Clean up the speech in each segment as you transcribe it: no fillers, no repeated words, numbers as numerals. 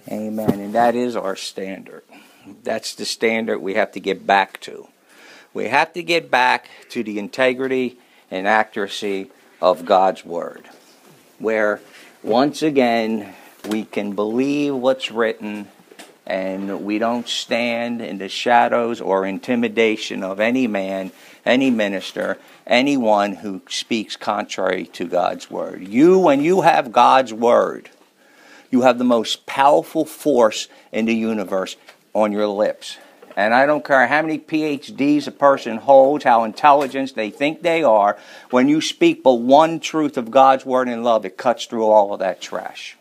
Amen. And that is our standard. That's the standard we have to get back to. We have to get back to the integrity and accuracy of God's Word, where once again we can believe what's written and we don't stand in the shadows or intimidation of any man, any minister, anyone who speaks contrary to God's Word. When you have God's Word, you have the most powerful force in the universe on your lips. And I don't care how many PhDs a person holds, how intelligent they think they are, when you speak but one truth of God's Word in love, it cuts through all of that trash.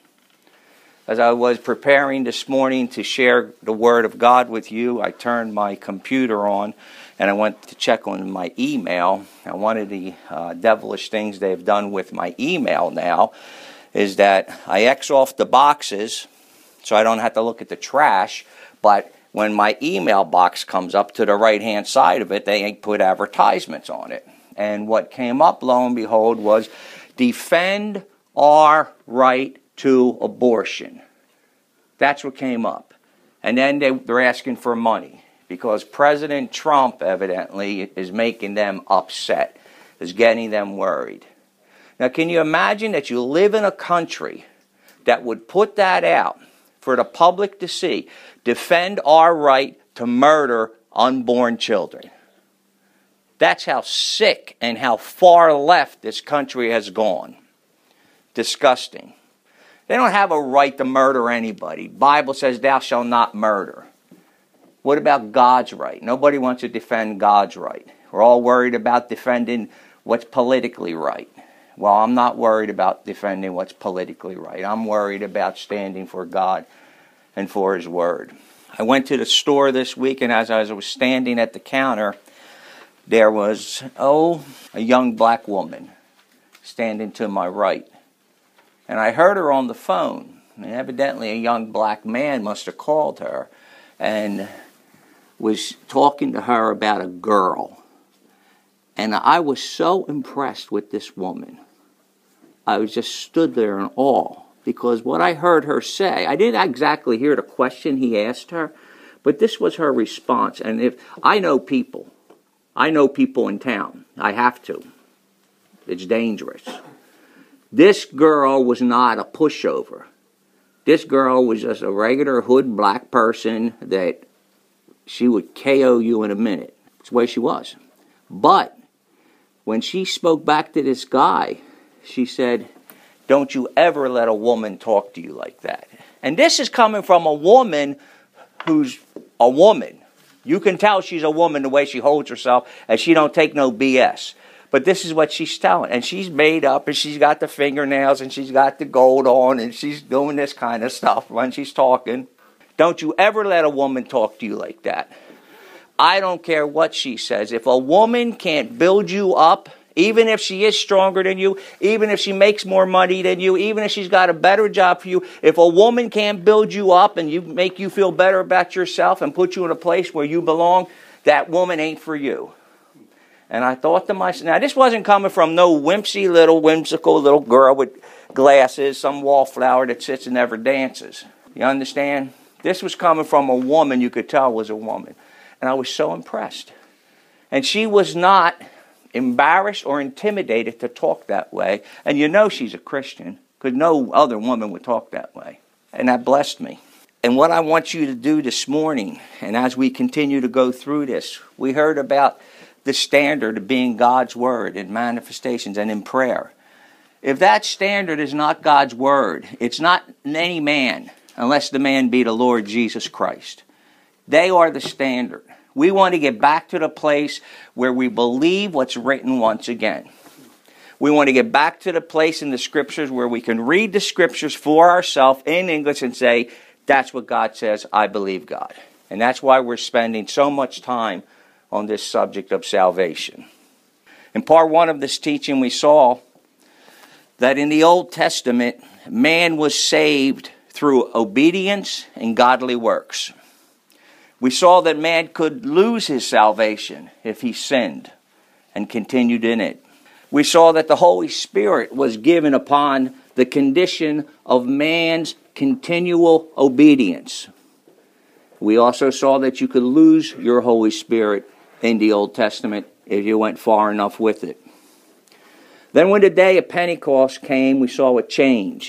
As I was preparing this morning to share the Word of God with you, I turned my computer on and I went to check on my email. And one of the devilish things they've done with my email now is that I X off the boxes so I don't have to look at the trash, but when my email box comes up to the right-hand side of it, they put advertisements on it. And what came up, lo and behold, was defend our right to abortion. That's what came up. And then they're asking for money because President Trump evidently is making them upset, is getting them worried. Now, can you imagine that you live in a country that would put that out for the public to see? Defend our right to murder unborn children. That's how sick and how far left this country has gone. Disgusting. They don't have a right to murder anybody. The Bible says thou shalt not murder. What about God's right? Nobody wants to defend God's right. We're all worried about defending what's politically right. Well, I'm not worried about defending what's politically right. I'm worried about standing for God and for His Word. I went to the store this week, and as I was standing at the counter, there was, a young black woman standing to my right. And I heard her on the phone. And evidently a young black man must have called her and was talking to her about a girl. And I was so impressed with this woman. I was just stood there in awe. Because what I heard her say, I didn't exactly hear the question he asked her, but this was her response. And if I know people in town. I have to. It's dangerous. This girl was not a pushover. This girl was just a regular hood black person that she would KO you in a minute. That's the way she was. But when she spoke back to this guy, she said, "Don't you ever let a woman talk to you like that." And this is coming from a woman who's a woman. You can tell she's a woman the way she holds herself, and she don't take no BS. But this is what she's telling. And she's made up, and she's got the fingernails, and she's got the gold on, and she's doing this kind of stuff when she's talking. Don't you ever let a woman talk to you like that. I don't care what she says. If a woman can't build you up, even if she is stronger than you, even if she makes more money than you, even if she's got a better job for you, if a woman can't build you up and make you feel better about yourself and put you in a place where you belong, that woman ain't for you. And I thought to myself, now this wasn't coming from no whimsical little girl with glasses, some wallflower that sits and never dances. You understand? This was coming from a woman you could tell was a woman. And I was so impressed. And she was not embarrassed or intimidated to talk that way. And you know she's a Christian, because no other woman would talk that way. And that blessed me. And what I want you to do this morning, and as we continue to go through this, we heard about the standard of being God's Word in manifestations and in prayer. If that standard is not God's Word, it's not any man, unless the man be the Lord Jesus Christ. They are the standard. We want to get back to the place where we believe what's written once again. We want to get back to the place in the Scriptures where we can read the Scriptures for ourselves in English and say, that's what God says, I believe God. And that's why we're spending so much time on this subject of salvation. In part one of this teaching, we saw that in the Old Testament, man was saved through obedience and godly works. We saw that man could lose his salvation if he sinned and continued in it. We saw that the Holy Spirit was given upon the condition of man's continual obedience. We also saw that you could lose your Holy Spirit in the Old Testament if you went far enough with it. Then when the day of Pentecost came, we saw a change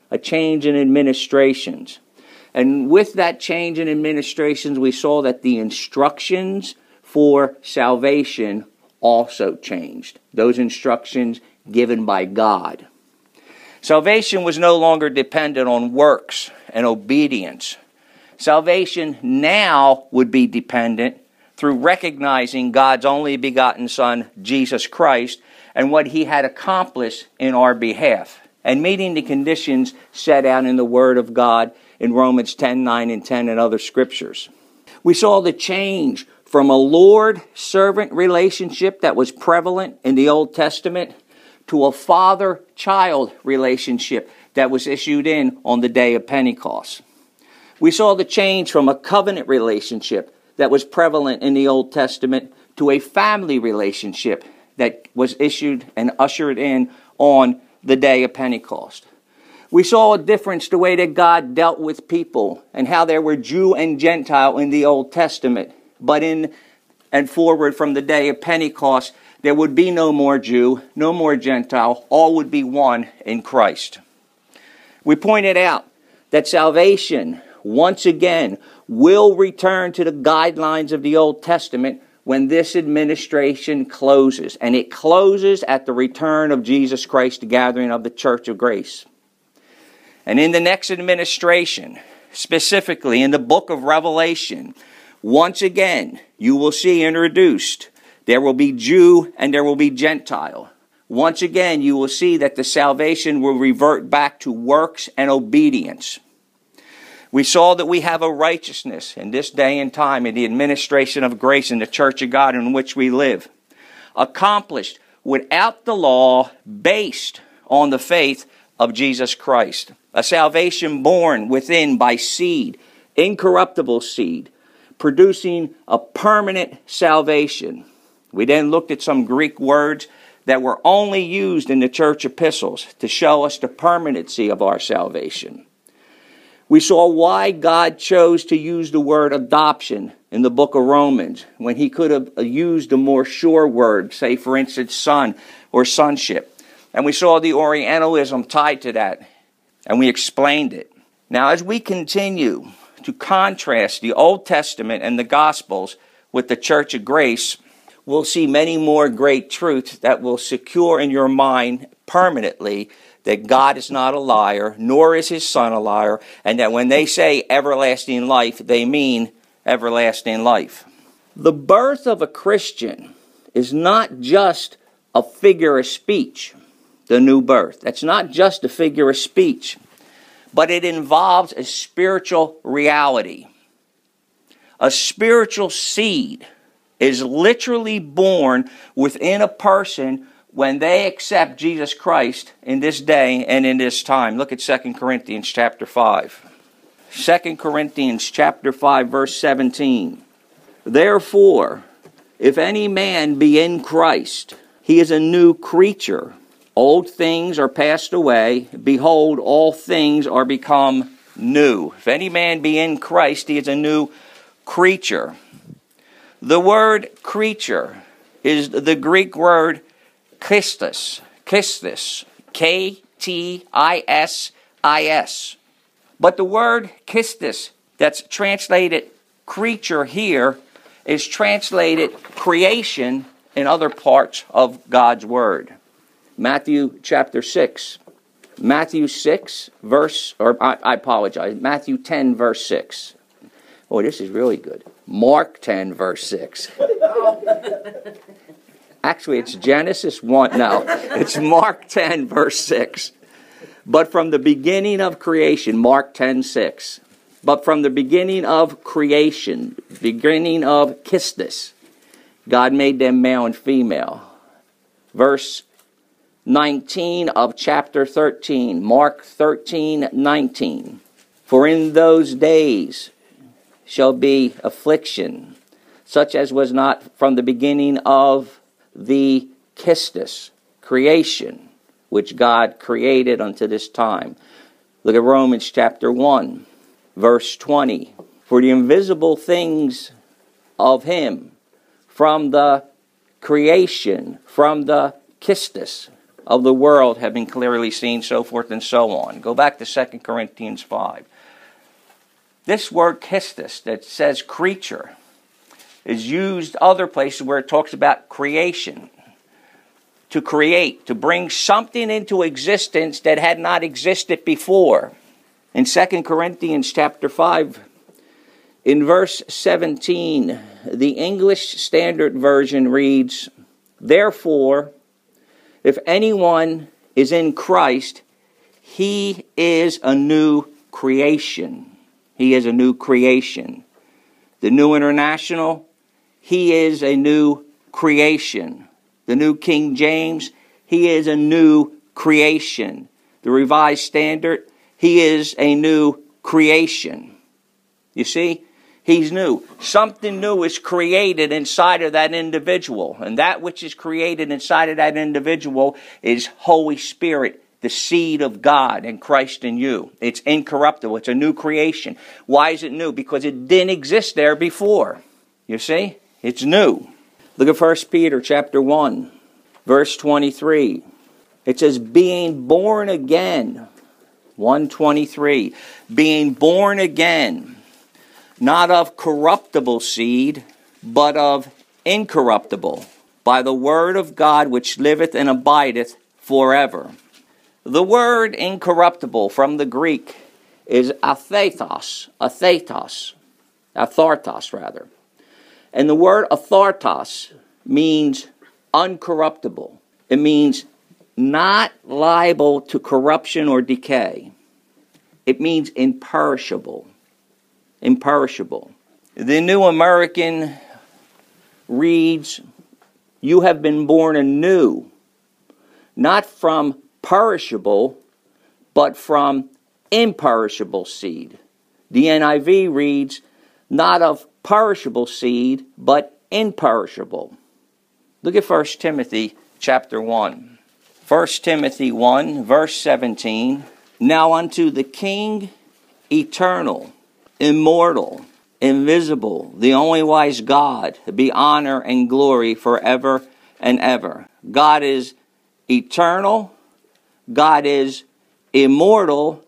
in administrations. And with that change in administrations, we saw that the instructions for salvation also changed. Those instructions given by God. Salvation was no longer dependent on works and obedience. Salvation now would be dependent through recognizing God's only begotten Son, Jesus Christ, and what He had accomplished in our behalf, and meeting the conditions set out in the Word of God in Romans 10, 9, and 10 and other scriptures. We saw the change from a Lord-servant relationship that was prevalent in the Old Testament to a father-child relationship that was issued in on the day of Pentecost. We saw the change from a covenant relationship that was prevalent in the Old Testament to a family relationship that was issued and ushered in on the day of Pentecost. We saw a difference the way that God dealt with people and how there were Jew and Gentile in the Old Testament. But in and forward from the day of Pentecost, there would be no more Jew, no more Gentile. All would be one in Christ. We pointed out that salvation, once again, will return to the guidelines of the Old Testament when this administration closes. And it closes at the return of Jesus Christ, the gathering of the Church of Grace. And in the next administration, specifically in the book of Revelation, once again, you will see introduced, there will be Jew and there will be Gentile. Once again, you will see that the salvation will revert back to works and obedience. We saw that we have a righteousness in this day and time in the administration of grace in the Church of God in which we live, accomplished without the law, based on the faith of Jesus Christ. A salvation born within by seed, incorruptible seed, producing a permanent salvation. We then looked at some Greek words that were only used in the church epistles to show us the permanency of our salvation. We saw why God chose to use the word adoption in the book of Romans when He could have used a more sure word, say for instance son or sonship. And we saw the Orientalism tied to that, and we explained it. Now as we continue to contrast the Old Testament and the Gospels with the Church of Grace, we'll see many more great truths that will secure in your mind permanently that God is not a liar, nor is His Son a liar, and that when they say everlasting life, they mean everlasting life. The birth of a Christian is not just a figure of speech, the new birth. That's not just a figure of speech, but it involves a spiritual reality. A spiritual seed is literally born within a person when they accept Jesus Christ in this day and in this time. Look at 2 Corinthians chapter 5. 2 Corinthians chapter 5 verse 17. Therefore, if any man be in Christ, he is a new creature. Old things are passed away. Behold, all things are become new. If any man be in Christ, he is a new creature. The word creature is the Greek word Kistis, K-T-I-S-I-S. But the word Kistis that's translated creature here is translated creation in other parts of God's Word. Matthew chapter 6. Matthew 6 verse, Matthew 10 verse 6. Oh, this is really good. Mark 10 verse 6. Actually, it's Genesis 1. No, it's Mark 10 verse 6. But from the beginning of creation, Mark 10, 6. But from the beginning of creation, beginning of Kistis, God made them male and female. Verse 19 of chapter 13, Mark 13, 19. For in those days shall be affliction, such as was not from the beginning of the Kistis, creation, which God created unto this time. Look at Romans chapter 1, verse 20. For the invisible things of him, from the creation, from the kistis of the world, have been clearly seen, so forth and so on. Go back to 2 Corinthians 5. This word kistis that says creature is used other places where it talks about creation. To create, to bring something into existence that had not existed before. In 2 Corinthians chapter 5, in verse 17, the English Standard Version reads, therefore, if anyone is in Christ, he is a new creation. He is a new creation. The New International, he is a new creation. The New King James, he is a new creation. The Revised Standard, he is a new creation. You see, he's new. Something new is created inside of that individual. And that which is created inside of that individual is Holy Spirit, the seed of God and Christ in you. It's incorruptible. It's a new creation. Why is it new? Because it didn't exist there before. You see, it's new. Look at 1 Peter chapter 1, verse 23. It says, being born again, 1:23, being born again, not of corruptible seed, but of incorruptible, by the word of God which liveth and abideth forever. The word incorruptible from the Greek is athartos. And the word athartos means uncorruptible. It means not liable to corruption or decay. It means imperishable. Imperishable. The New American reads, you have been born anew, not from perishable, but from imperishable seed. The NIV reads, not of perishable seed, but imperishable. Look at 1 Timothy chapter 1. 1 Timothy 1, verse 17. Now unto the King eternal, immortal, invisible, the only wise God, be honor and glory forever and ever. God is eternal. God is immortal,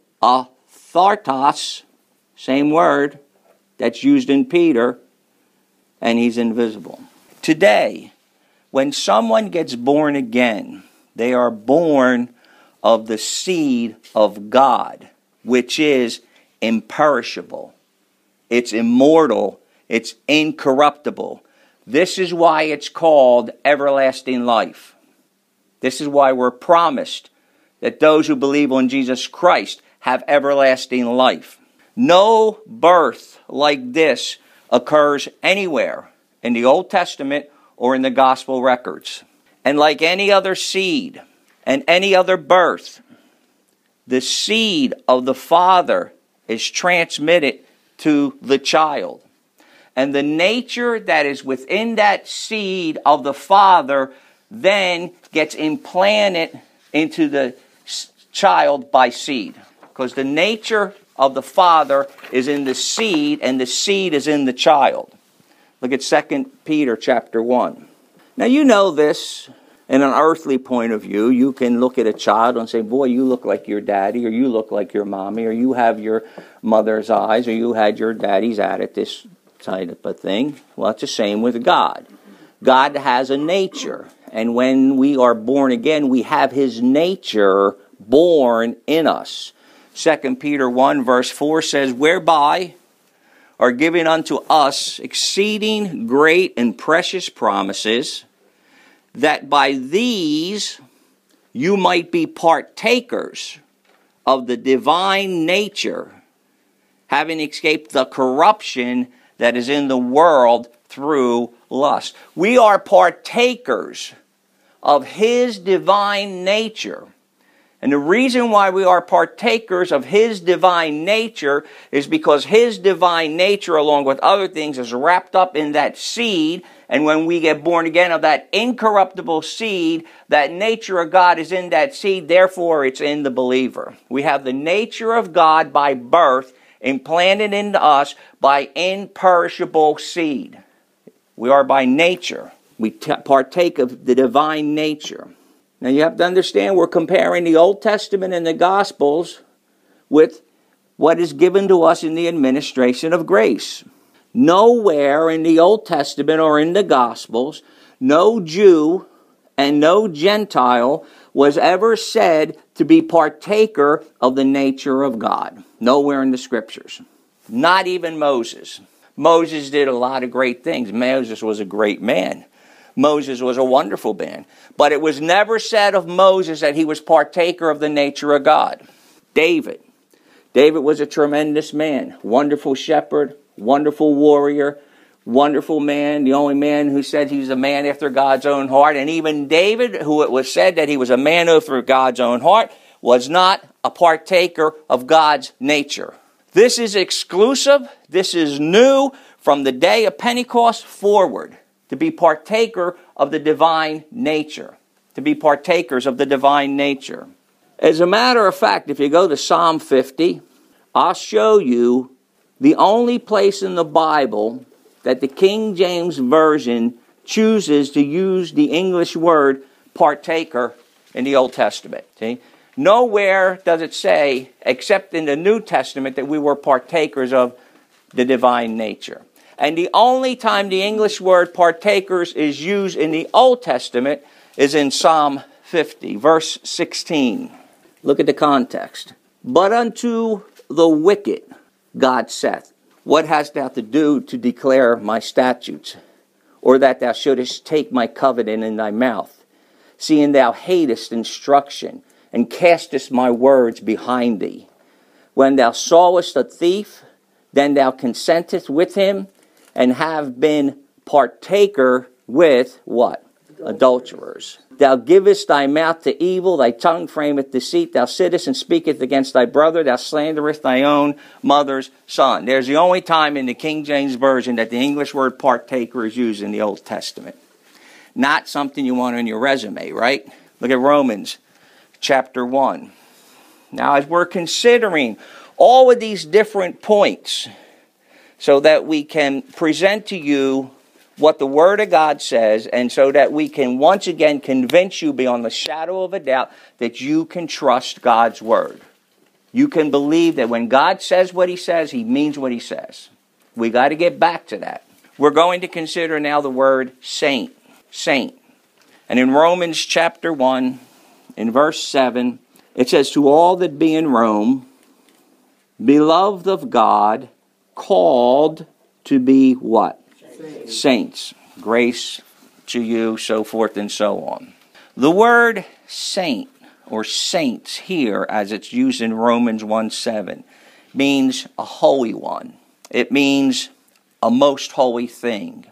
athartos, same word that's used in Peter, and he's invisible. Today, when someone gets born again, they are born of the seed of God, which is imperishable. It's immortal. It's incorruptible. This is why it's called everlasting life. This is why we're promised that those who believe on Jesus Christ have everlasting life. No birth like this occurs anywhere in the Old Testament or in the Gospel records. And like any other seed and any other birth, the seed of the Father is transmitted to the child. And the nature that is within that seed of the Father then gets implanted into the child by seed. Because the nature of the Father is in the seed, and the seed is in the child. Look at 2 Peter chapter 1. Now you know this in an earthly point of view. You can look at a child and say, boy, you look like your daddy, or you look like your mommy, or you have your mother's eyes, or you had your daddy's this type of thing. Well, it's the same with God. God has a nature. And when we are born again, we have His nature born in us. 2 Peter 1 verse 4 says, whereby are given unto us exceeding great and precious promises, that by these you might be partakers of the divine nature, having escaped the corruption that is in the world through lust. We are partakers of His divine nature. And the reason why we are partakers of His divine nature is because His divine nature, along with other things, is wrapped up in that seed. And when we get born again of that incorruptible seed, that nature of God is in that seed. Therefore, it's in the believer. We have the nature of God by birth implanted into us by imperishable seed. We are by nature. We partake of the divine nature. Now you have to understand we're comparing the Old Testament and the Gospels with what is given to us in the administration of grace. Nowhere in the Old Testament or in the Gospels, no Jew and no Gentile was ever said to be partaker of the nature of God. Nowhere in the Scriptures. Not even Moses. Moses did a lot of great things. Moses was a great man. Moses was a wonderful man. But it was never said of Moses that he was partaker of the nature of God. David. David was a tremendous man. Wonderful shepherd. Wonderful warrior. Wonderful man. The only man who said he was a man after God's own heart. And even David, who it was said that he was a man after God's own heart, was not a partaker of God's nature. This is exclusive. This is new from the day of Pentecost forward. To be partaker of the divine nature. To be partakers of the divine nature. As a matter of fact, if you go to Psalm 50, I'll show you the only place in the Bible that the King James Version chooses to use the English word partaker in the Old Testament. See? Nowhere does it say, except in the New Testament, that we were partakers of the divine nature. And the only time the English word partakers is used in the Old Testament is in Psalm 50, verse 16. Look at the context. But unto the wicked God saith, what hast thou to do to declare my statutes? Or that thou shouldest take my covenant in thy mouth, seeing thou hatest instruction, and castest my words behind thee. When thou sawest a thief, then thou consentest with him, and have been partaker with what? Adulterers. Thou givest thy mouth to evil, thy tongue frameth deceit, thou sittest and speakest against thy brother, thou slanderest thy own mother's son. There's the only time in the King James Version that the English word partaker is used in the Old Testament. Not something you want on your resume, right? Look at Romans chapter 1. Now, as we're considering all of these different points, so that we can present to you what the Word of God says, and so that we can once again convince you beyond the shadow of a doubt that you can trust God's Word. You can believe that when God says what He says, He means what He says. We got to get back to that. We're going to consider now the word saint. Saint. And in Romans chapter 1, in verse 7, it says, to all that be in Rome, beloved of God, called to be what? Saints. Grace to you, so forth and so on. The word saint or saints here, as it's used in Romans 1:7, means a holy one. It means a most holy thing.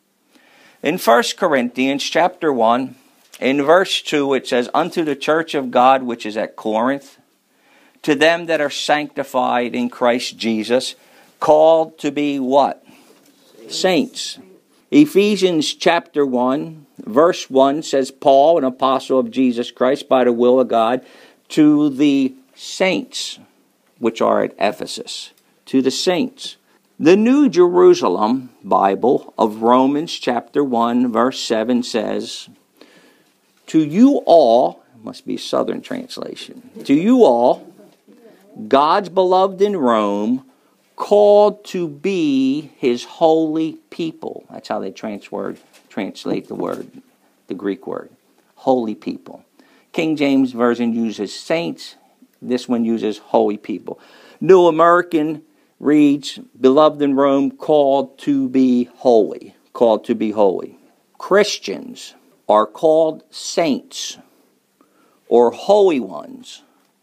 In 1 Corinthians chapter 1, in verse 2, it says, unto the church of God which is at Corinth, to them that are sanctified in Christ Jesus, called to be what? Saints. Ephesians chapter 1, verse 1 says, Paul, an apostle of Jesus Christ by the will of God, to the saints which are at Ephesus. To the saints. The New Jerusalem Bible of Romans chapter 1, verse 7 says, to you all, must be a Southern translation, to you all, God's beloved in Rome, called to be His holy people. That's how they translate the word, the Greek word. Holy people. King James Version uses saints. This one uses holy people. New American reads, beloved in Rome, called to be holy. Called to be holy. Christians are called saints or holy ones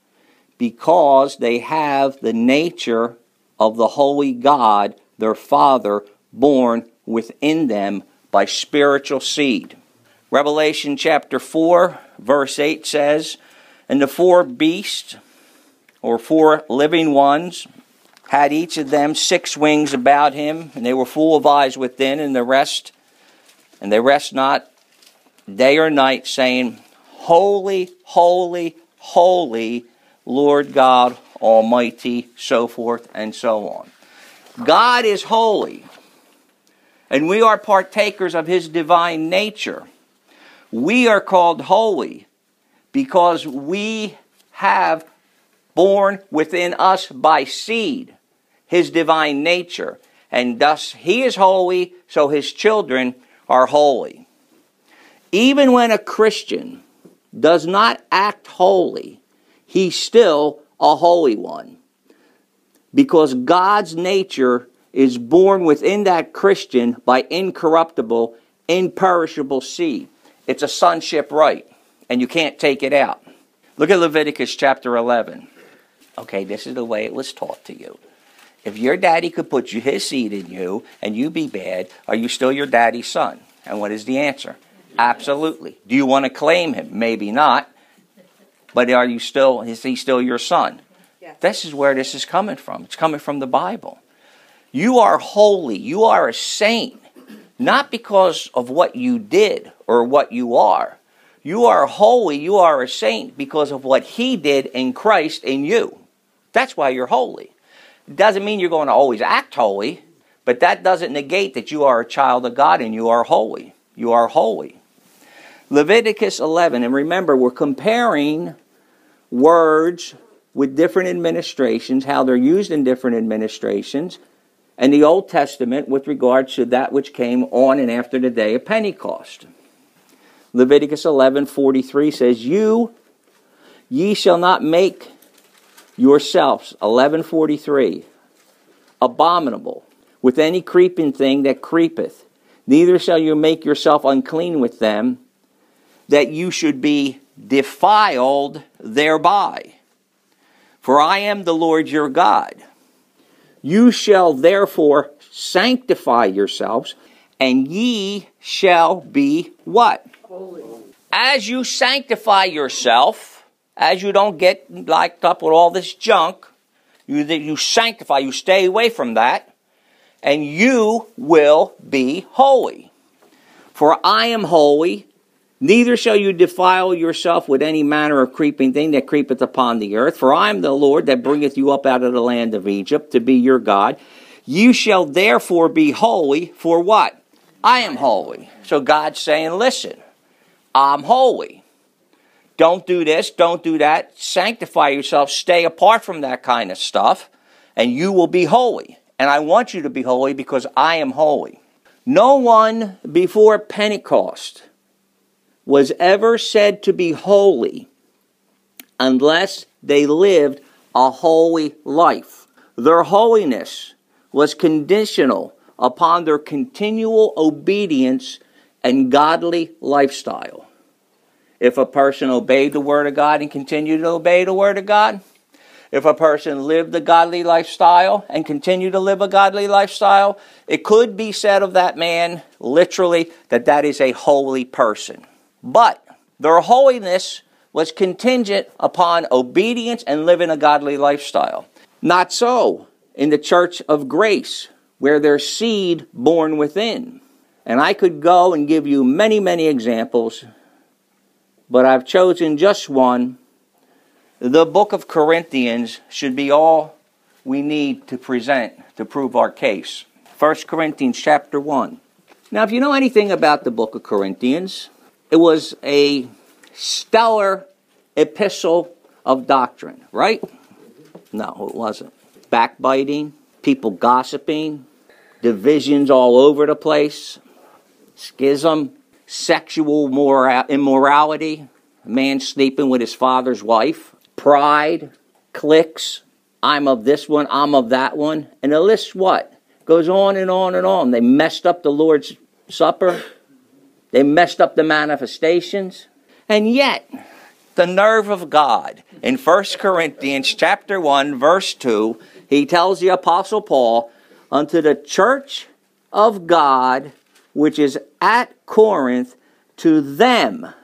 because they have the nature of the holy God, their Father, born within them by spiritual seed. Revelation chapter 4, verse 8 says, And the four beasts, or four living ones, had each of them 6 wings about him, and they were full of eyes within, and they rest not day or night, saying, Holy, holy, holy, Lord God Almighty, so forth and so on. God is holy, and we are partakers of His divine nature. We are called holy because we have born within us by seed His divine nature, and thus He is holy, so His children are holy. Even when a Christian does not act holy, he's still a holy one, because God's nature is born within that Christian by incorruptible, imperishable seed. It's a sonship right, and you can't take it out. Look at Leviticus chapter 11. Okay, this is the way it was taught to you. If your daddy could put his seed in you and you be bad, are you still your daddy's son? And what is the answer? Absolutely. Do you want to claim him? Maybe not. But is he still your son? Yes. This is where this is coming from. It's coming from the Bible. You are holy. You are a saint. Not because of what you did or what you are. You are holy. You are a saint because of what He did in Christ in you. That's why you're holy. It doesn't mean you're going to always act holy, but that doesn't negate that you are a child of God and you are holy. You are holy. Leviticus 11, and remember, we're comparing words with different administrations, how they're used in different administrations, and the Old Testament with regards to that which came on and after the day of Pentecost. Leviticus 11:43 says, Ye shall not make yourselves, 11:43, abominable with any creeping thing that creepeth, neither shall you make yourself unclean with them, that you should be defiled thereby. For I am the Lord your God. You shall therefore sanctify yourselves, and ye shall be what? Holy. As you sanctify yourself, as you don't get locked up with all this junk, you sanctify, you stay away from that, and you will be holy. For I am holy, neither shall you defile yourself with any manner of creeping thing that creepeth upon the earth. For I am the Lord that bringeth you up out of the land of Egypt to be your God. You shall therefore be holy, for what? I am holy. So God's saying, listen, I'm holy. Don't do this, don't do that. Sanctify yourself, stay apart from that kind of stuff, and you will be holy. And I want you to be holy because I am holy. No one before Pentecost was ever said to be holy unless they lived a holy life. Their holiness was conditional upon their continual obedience and godly lifestyle. If a person obeyed the Word of God and continued to obey the Word of God, if a person lived a godly lifestyle and continued to live a godly lifestyle, it could be said of that man, literally, that is a holy person. But their holiness was contingent upon obedience and living a godly lifestyle. Not so in the Church of Grace, where there's seed born within. And I could go and give you many, many examples, but I've chosen just one. The book of Corinthians should be all we need to present to prove our case. 1 Corinthians chapter 1. Now, if you know anything about the book of Corinthians, it was a stellar epistle of doctrine, right? No, it wasn't. Backbiting, people gossiping, divisions all over the place, schism, sexual immorality, a man sleeping with his father's wife, pride, cliques, I'm of this one, I'm of that one, and the list what? Goes on and on and on. They messed up the Lord's Supper. They messed up the manifestations. And yet, the nerve of God, in 1 Corinthians chapter 1, verse 2, he tells the Apostle Paul, unto the church of God, which is at Corinth, to them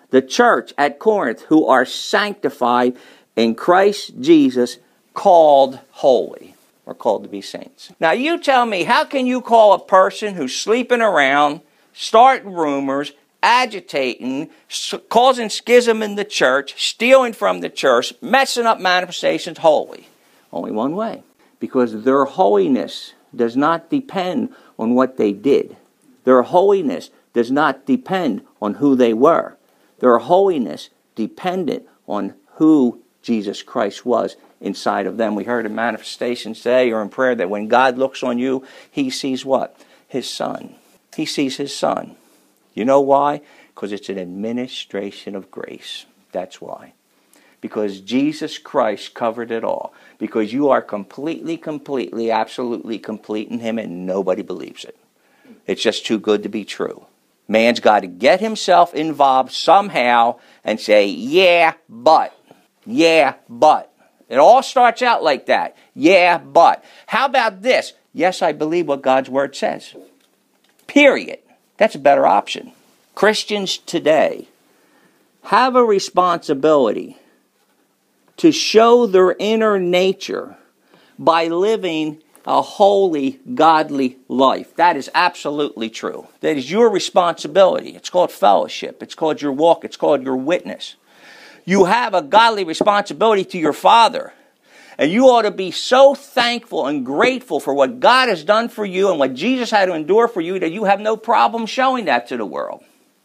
the church at Corinth, who are sanctified in Christ Jesus, called holy, or called to be saints. Now you tell me, how can you call a person who's sleeping around, starting rumors, agitating, causing schism in the church, stealing from the church, messing up manifestations, holy? Only one way. Because their holiness does not depend on what they did. Their holiness does not depend on who they were. Their holiness dependent on who Jesus Christ was inside of them. We heard in manifestations today or in prayer that when God looks on you, He sees what? His Son. He sees His Son. You know why? Because it's an administration of grace. That's why. Because Jesus Christ covered it all. Because you are completely, absolutely complete in Him, and nobody believes it. It's just too good to be true. Man's got to get himself involved somehow and say, yeah, but. Yeah, but. It all starts out like that. Yeah, but. How about this? Yes, I believe what God's Word says. Period. That's a better option. Christians today have a responsibility to show their inner nature by living a holy, godly life. That is absolutely true. That is your responsibility. It's called fellowship. It's called your walk. It's called your witness. You have a godly responsibility to your Father. And you ought to be so thankful and grateful for what God has done for you and what Jesus had to endure for you that you have no problem showing that to the world.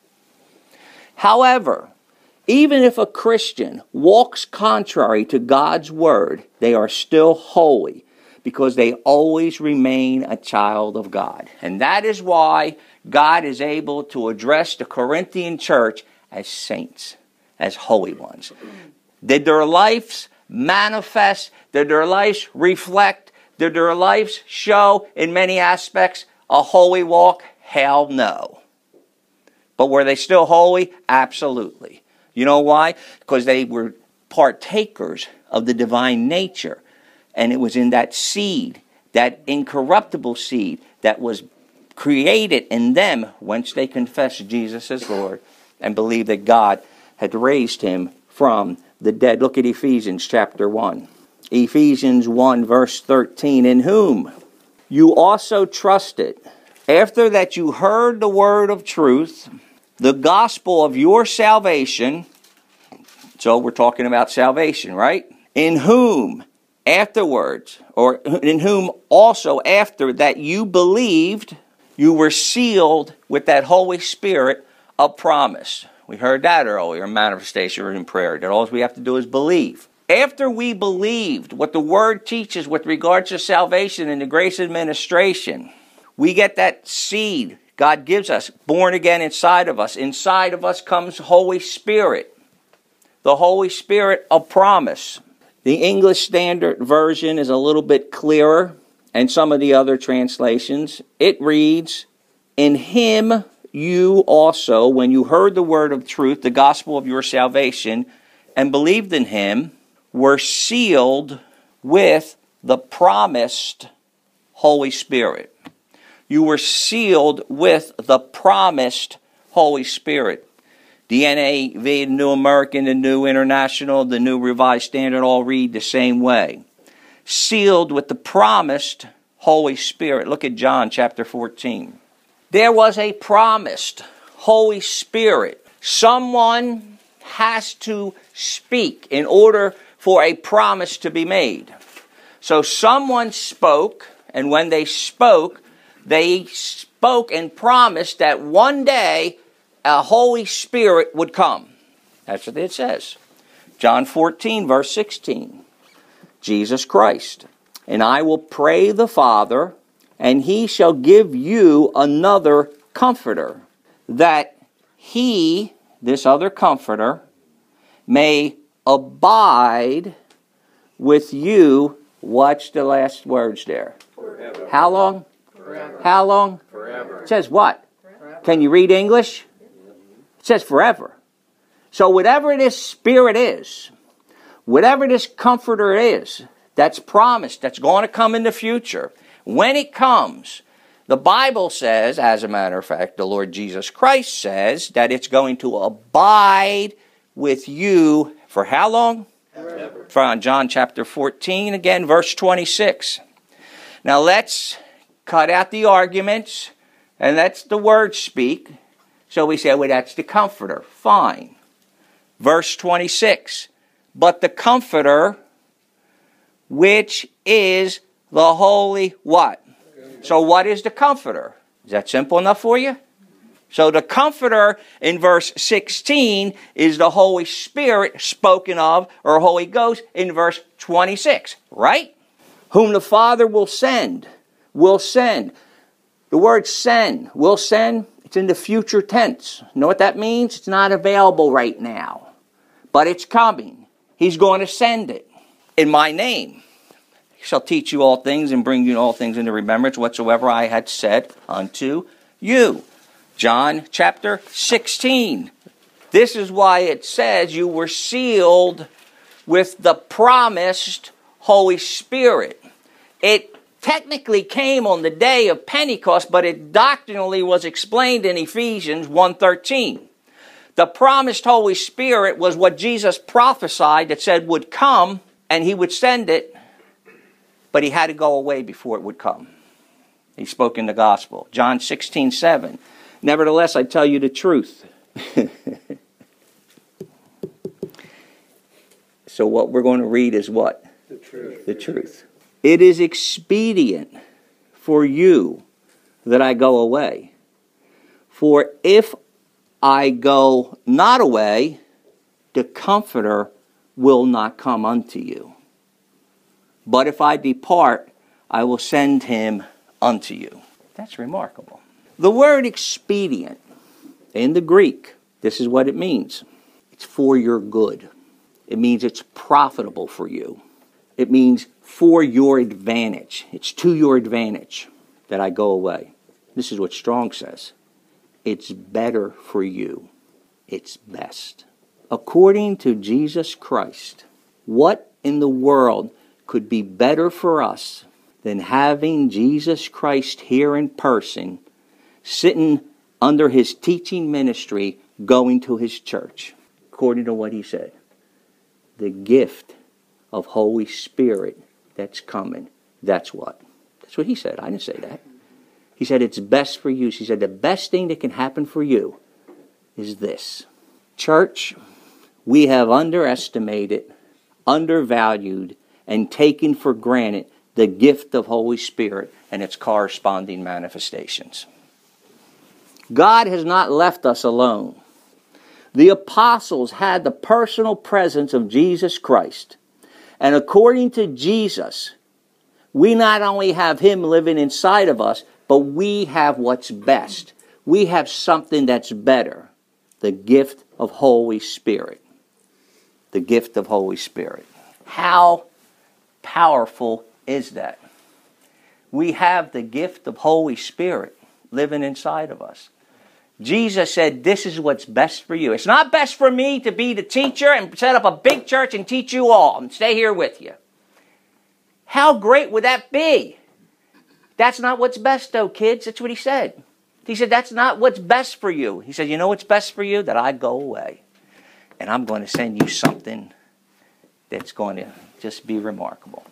However, even if a Christian walks contrary to God's Word, they are still holy because they always remain a child of God. And that is why God is able to address the Corinthian church as saints, as holy ones. Did their lives manifest? Did their lives reflect? Did their lives show in many aspects a holy walk? Hell no. But were they still holy? Absolutely. You know why? Because they were partakers of the divine nature. And it was in that seed, that incorruptible seed that was created in them once they confessed Jesus as Lord and believed that God had raised Him from the dead. Look at Ephesians chapter 1. Ephesians 1 verse 13. In whom you also trusted, after that you heard the word of truth, the gospel of your salvation. So we're talking about salvation, right? In whom afterwards, or in whom also after that you believed, you were sealed with that Holy Spirit of promise. We heard that earlier in manifestation or in prayer, that all we have to do is believe. After we believed what the Word teaches with regards to salvation and the grace administration, we get that seed God gives us, born again inside of us. Inside of us comes Holy Spirit, the Holy Spirit of promise. The English Standard Version is a little bit clearer, and some of the other translations. It reads, in Him you also, when you heard the word of truth, the gospel of your salvation, and believed in Him, were sealed with the promised Holy Spirit. You were sealed with the promised Holy Spirit. The NAV, the New American, the New International, the New Revised Standard all read the same way. Sealed with the promised Holy Spirit. Look at John chapter 14. There was a promised Holy Spirit. Someone has to speak in order for a promise to be made. So someone spoke, and when they spoke and promised that one day a Holy Spirit would come. That's what it says. John 14, verse 16. Jesus Christ. And I will pray the Father, and He shall give you another Comforter, that He, this other Comforter, may abide with you. Watch the last words there. Forever. How long? Forever. How long? Forever. It says what? Forever. Can you read English? It says forever. So whatever this Spirit is, whatever this Comforter is, that's promised, that's going to come in the future, when it comes, The Bible says, as a matter of fact, the Lord Jesus Christ says that it's going to abide with you for how long? Forever. From John chapter 14, again, verse 26. Now let's cut out the arguments and let the Word speak. So we say, well, that's the Comforter. Fine. Verse 26. But the Comforter, which is the Holy what? So what is the Comforter? Is that simple enough for you? So the Comforter in verse 16 is the Holy Spirit spoken of, or Holy Ghost, in verse 26. Right? Whom the Father will send. Will send. The word send, will send, it's in the future tense. You know what that means? It's not available right now. But it's coming. He's going to send it. In my name. He shall teach you all things and bring you all things into remembrance whatsoever I had said unto you. John chapter 16. This is why it says you were sealed with the promised Holy Spirit. It technically came on the day of Pentecost, but it doctrinally was explained in Ephesians 1:13. The promised Holy Spirit was what Jesus prophesied that said would come, and he would send it, but he had to go away before it would come. He spoke in the gospel. John 16:7. Nevertheless, I tell you the truth. So what we're going to read is what? The truth. The truth. It is expedient for you that I go away. For if I go not away, the Comforter will not come unto you. But if I depart, I will send him unto you. That's remarkable. The word expedient, in the Greek, this is what it means. It's for your good. It means it's profitable for you. It means for your advantage. It's to your advantage that I go away. This is what Strong says. It's better for you. It's best. According to Jesus Christ, what in the world could be better for us than having Jesus Christ here in person, sitting under his teaching ministry, going to his church? According to what he said. The gift of Holy Spirit that's coming. That's what he said. I didn't say that. He said it's best for you. He said the best thing that can happen for you is this. Church, we have underestimated, undervalued, and taken for granted the gift of Holy Spirit and its corresponding manifestations. God has not left us alone. The apostles had the personal presence of Jesus Christ. And according to Jesus, we not only have him living inside of us, but we have what's best. We have something that's better. The gift of Holy Spirit. The gift of Holy Spirit. How powerful is that? We have the gift of Holy Spirit living inside of us. Jesus said, this is what's best for you. It's not best for me to be the teacher and set up a big church and teach you all and stay here with you. How great would that be? That's not what's best though, kids. That's what he said. He said, that's not what's best for you. He said, you know what's best for you? That I go away. And I'm going to send you something that's going to just be remarkable.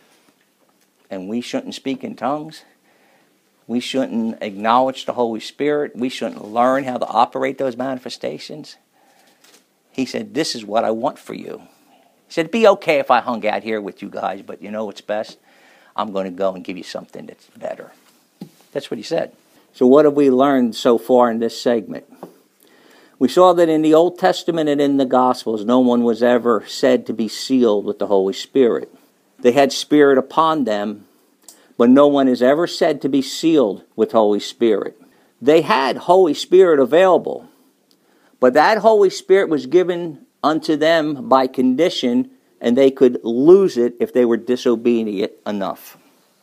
And we shouldn't speak in tongues. We shouldn't acknowledge the Holy Spirit. We shouldn't learn how to operate those manifestations. He said, this is what I want for you. He said, it'd be okay if I hung out here with you guys, but you know what's best? I'm going to go and give you something that's better. That's what he said. So what have we learned so far in this segment? We saw that in the Old Testament and in the Gospels, no one was ever said to be sealed with the Holy Spirit. They had Spirit upon them, but no one is ever said to be sealed with Holy Spirit. They had Holy Spirit available, but that Holy Spirit was given unto them by condition, and they could lose it if they were disobedient enough.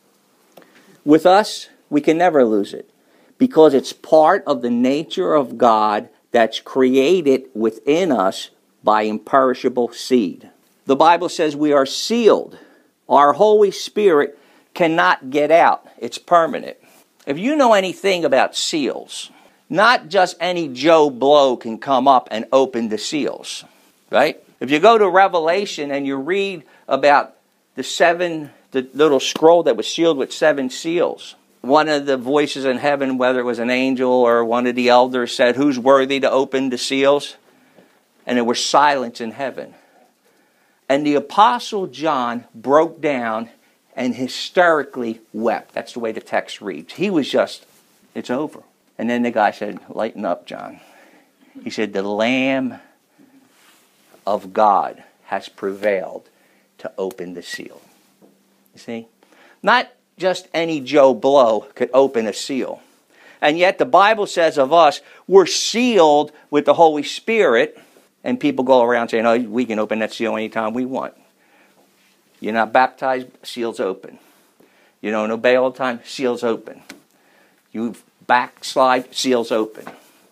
With us, we can never lose it, because it's part of the nature of God that's created within us by imperishable seed. The Bible says we are sealed. Our Holy Spirit cannot get out. It's permanent. If you know anything about seals, not just any Joe Blow can come up and open the seals, right? If you go to Revelation and you read about the little scroll that was sealed with 7 seals, one of the voices in heaven, whether it was an angel or one of the elders, said, "Who's worthy to open the seals?" And there was silence in heaven. And the Apostle John broke down and hysterically wept. That's the way the text reads. He was just, it's over. And then the guy said, "Lighten up, John." He said, "The Lamb of God has prevailed to open the seal." You see? Not just any Joe Blow could open a seal. And yet the Bible says of us, we're sealed with the Holy Spirit. And people go around saying, "Oh, we can open that seal anytime we want." You're not baptized, seal's open. You don't obey all the time, seal's open. You backslide, seal's open.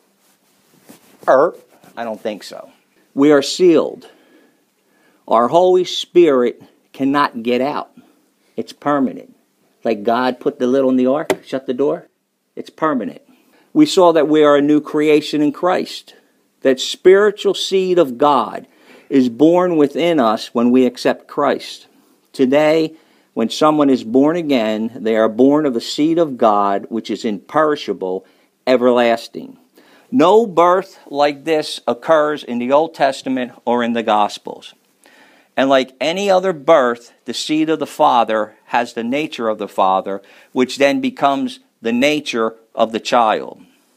I don't think so. We are sealed. Our Holy Spirit cannot get out. It's permanent. Like God put the lid on the ark, shut the door. It's permanent. We saw that we are a new creation in Christ. That spiritual seed of God is born within us when we accept Christ. Today, when someone is born again, they are born of the seed of God, which is imperishable, everlasting. No birth like this occurs in the Old Testament or in the Gospels. And like any other birth, the seed of the Father has the nature of the Father, which then becomes the nature of the child.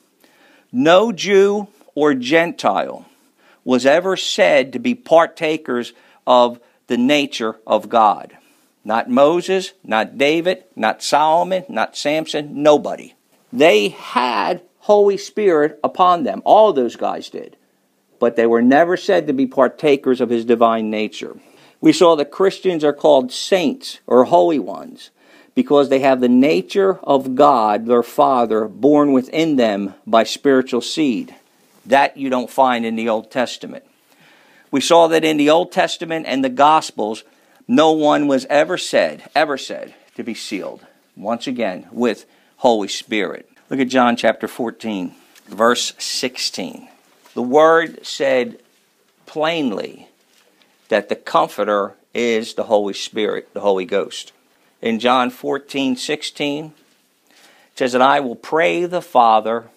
No Jew or Gentile was ever said to be partakers of the nature of God. Not Moses, not David, not Solomon, not Samson, nobody. They had Holy Spirit upon them. All of those guys did. But they were never said to be partakers of his divine nature. We saw that Christians are called saints or holy ones because they have the nature of God, their Father, born within them by spiritual seed. That you don't find in the Old Testament. We saw that in the Old Testament and the Gospels, no one was ever said to be sealed, once again, with Holy Spirit. Look at John chapter 14, verse 16. The Word said plainly that the Comforter is the Holy Spirit, the Holy Ghost. In John 14:16, it says that I will pray the Father,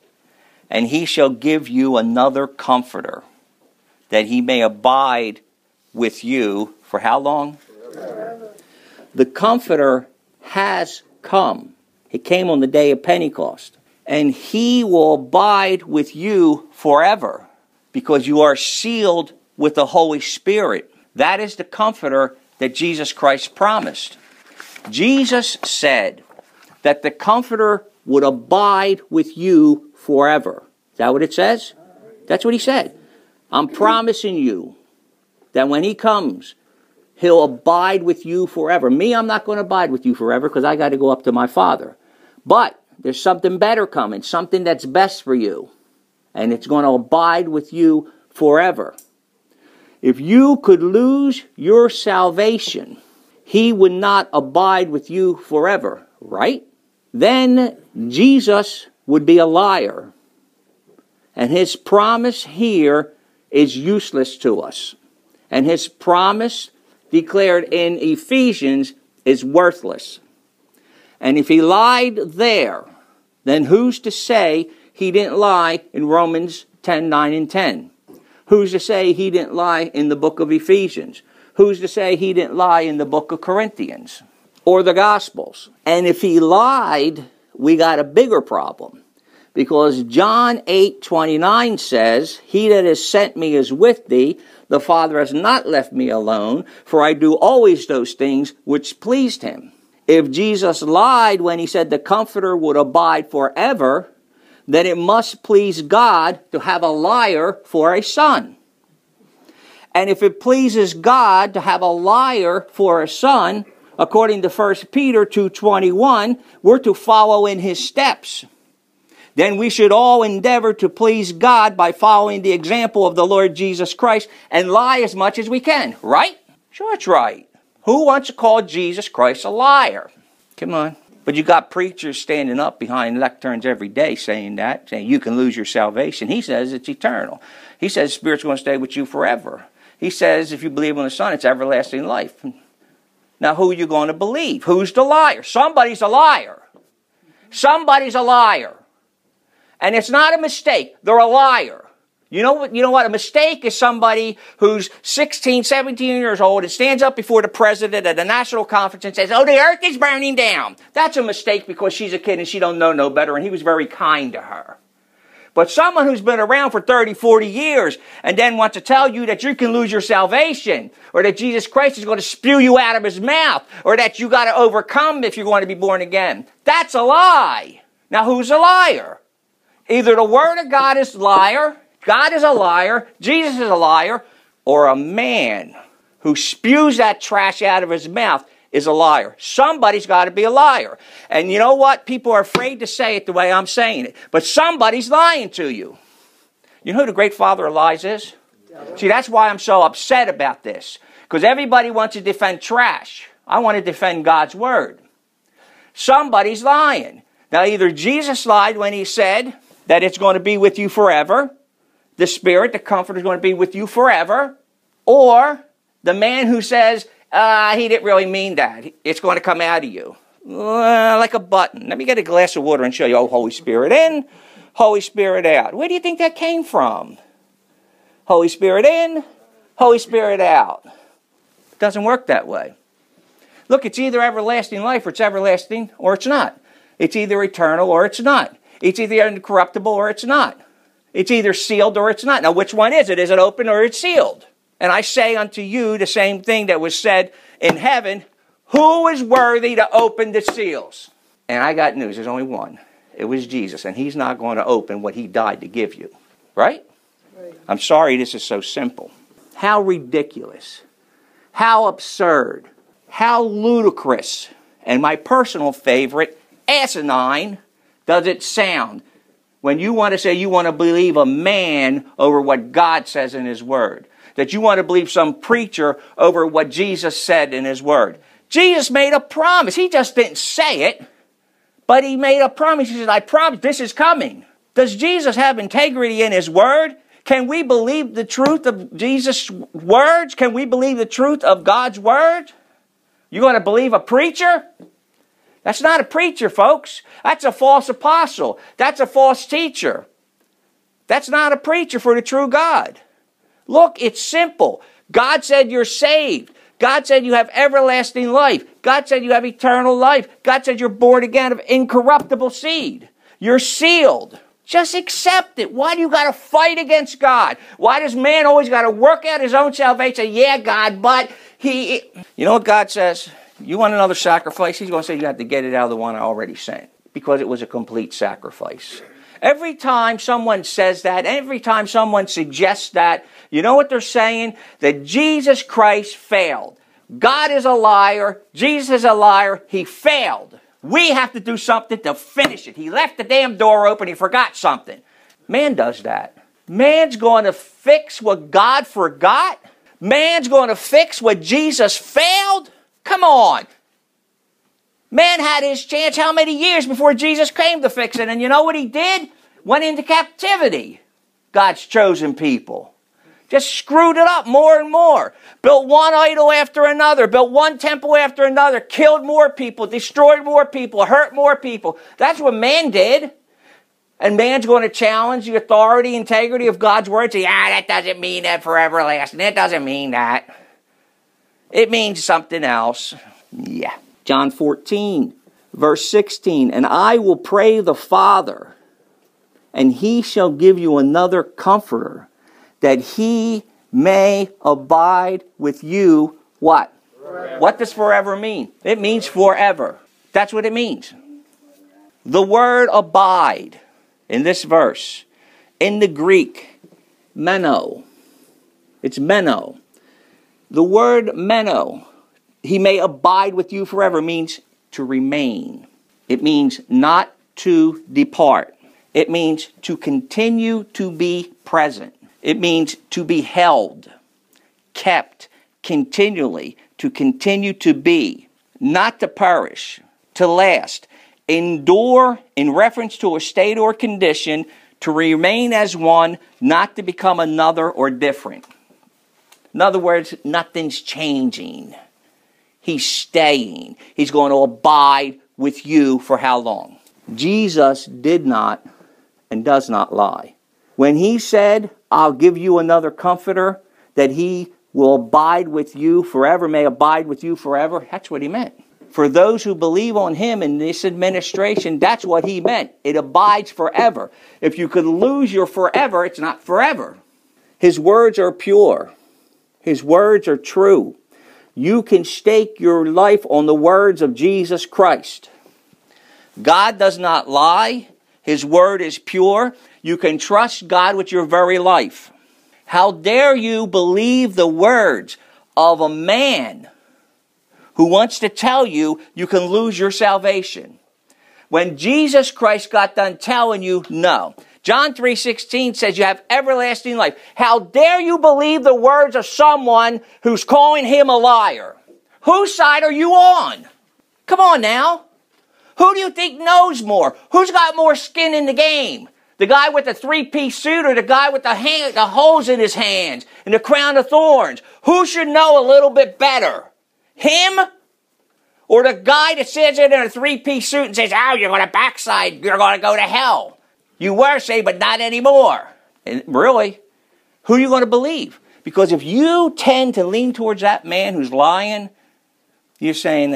and he shall give you another Comforter, that he may abide with you for how long? Forever. The Comforter has come. He came on the day of Pentecost. And he will abide with you forever because you are sealed with the Holy Spirit. That is the Comforter that Jesus Christ promised. Jesus said that the Comforter would abide with you forever. Is that what it says? That's what he said. I'm promising you that when he comes, he'll abide with you forever. Me, I'm not going to abide with you forever because I got to go up to my Father. But there's something better coming, something that's best for you. And it's going to abide with you forever. If you could lose your salvation, he would not abide with you forever, right? Then Jesus would be a liar. And his promise here is useless to us. And his promise declared in Ephesians is worthless. And if he lied there, then who's to say he didn't lie in Romans 10:9 and 10? Who's to say he didn't lie in the book of Ephesians? Who's to say he didn't lie in the book of Corinthians or the Gospels? And if he lied, we got a bigger problem. Because John 8:29 says, he that has sent me is with thee. The Father has not left me alone, for I do always those things which pleased him. If Jesus lied when he said the Comforter would abide forever, then it must please God to have a liar for a son. And if it pleases God to have a liar for a son, according to 1 Peter 2:21, we're to follow in his steps. Then we should all endeavor to please God by following the example of the Lord Jesus Christ and lie as much as we can, right? Sure, it's right. Who wants to call Jesus Christ a liar? Come on. But you got preachers standing up behind lecterns every day saying you can lose your salvation. He says it's eternal. He says the Spirit's going to stay with you forever. He says if you believe on the Son, it's everlasting life. Now, who are you going to believe? Who's the liar? Somebody's a liar. Somebody's a liar. And it's not a mistake. They're a liar. You know what? A mistake is somebody who's 16, 17 years old and stands up before the president at a national conference and says, oh, the earth is burning down. That's a mistake because she's a kid and she don't know no better, and he was very kind to her. But someone who's been around for 30, 40 years and then wants to tell you that you can lose your salvation, or that Jesus Christ is going to spew you out of his mouth, or that you got to overcome if you're going to be born again, that's a lie. Now, who's a liar? Either the Word of God is a liar, God is a liar, Jesus is a liar, or a man who spews that trash out of his mouth is a liar. Somebody's got to be a liar. And you know what? People are afraid to say it the way I'm saying it. But somebody's lying to you. You know who the great father of lies is? See, that's why I'm so upset about this. Because everybody wants to defend trash. I want to defend God's word. Somebody's lying. Now, either Jesus lied when he said that it's going to be with you forever, the Spirit, the Comforter, is going to be with you forever, or the man who says, he didn't really mean that. It's going to come out of you. Like a button. Let me get a glass of water and show you. Oh, Holy Spirit in, Holy Spirit out. Where do you think that came from? Holy Spirit in, Holy Spirit out. It doesn't work that way. Look, it's either everlasting life or it's everlasting or it's not. It's either eternal or it's not. It's either incorruptible or it's not. It's either sealed or it's not. Now, which one is it? Is it open or it's sealed? And I say unto you the same thing that was said in heaven, who is worthy to open the seals? And I got news, there's only one. It was Jesus, and he's not going to open what he died to give you. Right? I'm sorry this is so simple. How ridiculous. How absurd. How ludicrous. And my personal favorite, asinine, does it sound when you want to say you want to believe a man over what God says in his word. That you want to believe some preacher over what Jesus said in his word. Jesus made a promise. He just didn't say it, but he made a promise. He said, I promise this is coming. Does Jesus have integrity in his word? Can we believe the truth of Jesus' words? Can we believe the truth of God's word? You going to believe a preacher? That's not a preacher, folks. That's a false apostle. That's a false teacher. That's not a preacher for the true God. Look, it's simple. God said you're saved. God said you have everlasting life. God said you have eternal life. God said you're born again of incorruptible seed. You're sealed. Just accept it. Why do you got to fight against God? Why does man always got to work out his own salvation? Yeah, God, but he... You know what God says? You want another sacrifice? He's going to say you have to get it out of the one I already sent. Because it was a complete sacrifice. Every time someone says that, every time someone suggests that, you know what they're saying? That Jesus Christ failed. God is a liar. Jesus is a liar. He failed. We have to do something to finish it. He left the damn door open. He forgot something. Man does that. Man's going to fix what God forgot. Man's going to fix what Jesus failed. Come on. Man had his chance how many years before Jesus came to fix it? And you know what he did? Went into captivity. God's chosen people. Just screwed it up more and more. Built one idol after another. Built one temple after another. Killed more people. Destroyed more people. Hurt more people. That's what man did. And man's going to challenge the authority, integrity of God's word. Say, that doesn't mean that for everlasting. It doesn't mean that. It means something else. Yeah. John 14, verse 16. And I will pray the Father, and he shall give you another comforter, that he may abide with you, what? Forever. What does forever mean? It means forever. That's what it means. The word abide in this verse, in the Greek, meno. It's meno. The word meno, he may abide with you forever, means to remain. It means not to depart. It means to continue to be present. It means to be held, kept, continually, to continue to be, not to perish, to last. endure in reference to a state or condition, to remain as one, not to become another or different. In other words, nothing's changing. He's staying. He's going to abide with you for how long? Jesus did not and does not lie. When he said, I'll give you another comforter, that he will abide with you forever, may abide with you forever, that's what he meant. For those who believe on him in this administration, that's what he meant. It abides forever. If you could lose your forever, it's not forever. His words are pure. His words are true. You can stake your life on the words of Jesus Christ. God does not lie. His word is pure. You can trust God with your very life. How dare you believe the words of a man who wants to tell you you can lose your salvation, when Jesus Christ got done telling you no? John 3:16 says you have everlasting life. How dare you believe the words of someone who's calling him a liar? Whose side are you on? Come on now. Who do you think knows more? Who's got more skin in the game? The guy with the three-piece suit or the guy with the holes in his hands and the crown of thorns? Who should know a little bit better? Him? Or the guy that sits in a three-piece suit and says, oh, you're going to backslide, you're going to go to hell. You were saved, but not anymore. And really, who are you going to believe? Because if you tend to lean towards that man who's lying, you're saying,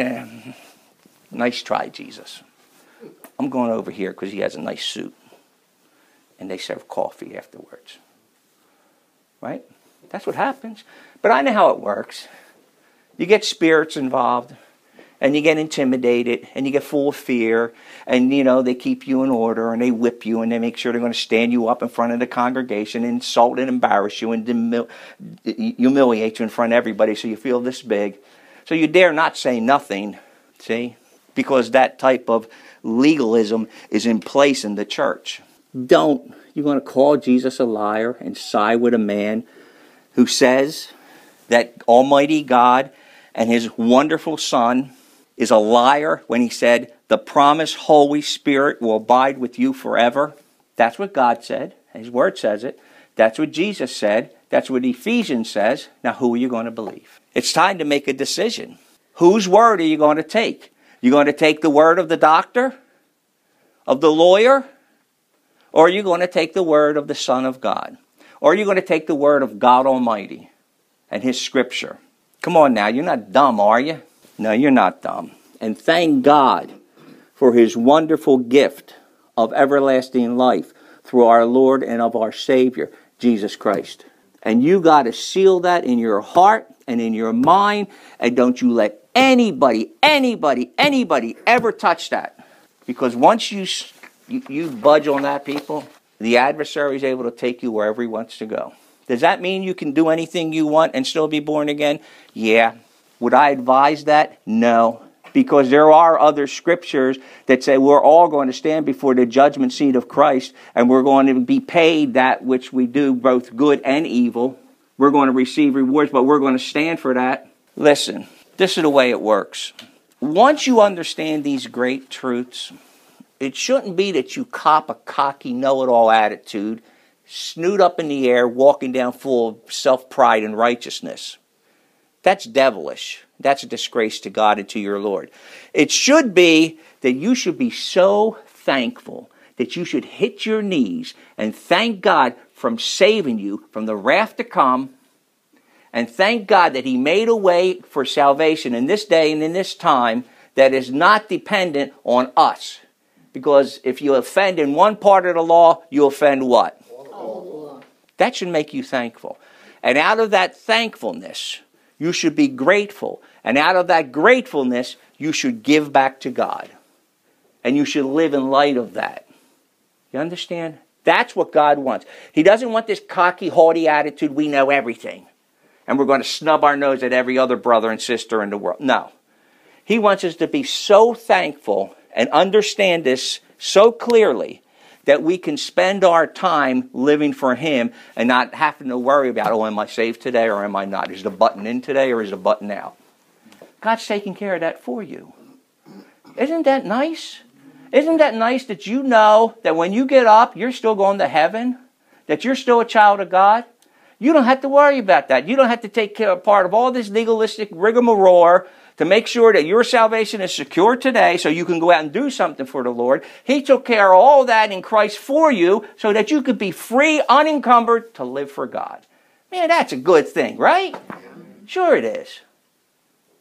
nice try, Jesus. I'm going over here because he has a nice suit. And they serve coffee afterwards. Right? That's what happens. But I know how it works. You get spirits involved. And you get intimidated, and you get full of fear, and they keep you in order, and they whip you, and they make sure they're going to stand you up in front of the congregation, and insult and embarrass you, and humiliate you in front of everybody, so you feel this big. So you dare not say nothing, see? Because that type of legalism is in place in the church. You're going to call Jesus a liar and side with a man who says that Almighty God and His wonderful Son is a liar when He said, the promised Holy Spirit will abide with you forever. That's what God said. His Word says it. That's what Jesus said. That's what Ephesians says. Now, who are you going to believe? It's time to make a decision. Whose word are you going to take? You going to take the word of the doctor? Of the lawyer? Or are you going to take the word of the Son of God? Or are you going to take the word of God Almighty and His Scripture? Come on now, you're not dumb, are you? No, you're not dumb. And thank God for His wonderful gift of everlasting life through our Lord and of our Savior, Jesus Christ. And you got to seal that in your heart and in your mind, and don't you let anybody ever touch that. Because once you budge on that, people, the adversary is able to take you wherever he wants to go. Does that mean you can do anything you want and still be born again? Yeah. Would I advise that? No. Because there are other scriptures that say we're all going to stand before the judgment seat of Christ, and we're going to be paid that which we do, both good and evil. We're going to receive rewards, but we're going to stand for that. Listen, this is the way it works. Once you understand these great truths, it shouldn't be that you cop a cocky, know-it-all attitude, snoot up in the air, walking down full of self-pride and righteousness. That's devilish. That's a disgrace to God and to your Lord. It should be that you should be so thankful that you should hit your knees and thank God from saving you from the wrath to come, and thank God that He made a way for salvation in this day and in this time that is not dependent on us. Because if you offend in one part of the law, you offend what? That should make you thankful. And out of that thankfulness, you should be grateful. And out of that gratefulness, you should give back to God. And you should live in light of that. You understand? That's what God wants. He doesn't want this cocky, haughty attitude, we know everything. And we're going to snub our nose at every other brother and sister in the world. No. He wants us to be so thankful and understand this so clearly that we can spend our time living for Him and not having to worry about, oh, am I saved today or am I not? Is the button in today or is the button out? God's taking care of that for you. Isn't that nice? Isn't that nice that you know that when you get up, you're still going to heaven? That you're still a child of God? You don't have to worry about that. You don't have to take part of all this legalistic rigmarole to make sure that your salvation is secure today so you can go out and do something for the Lord. He took care of all that in Christ for you so that you could be free, unencumbered to live for God. Man, that's a good thing, right? Sure it is.